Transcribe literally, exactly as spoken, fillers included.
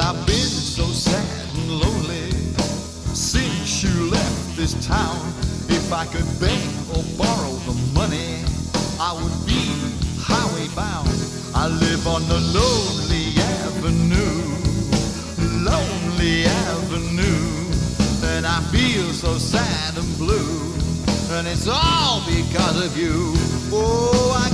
I've been so sad and lonely since you left this town. If I could beg or borrow the money, I would be highway bound. I live on the lonely avenue, lonely avenue, and I feel so sad and blue, and it's all because of you. Oh, I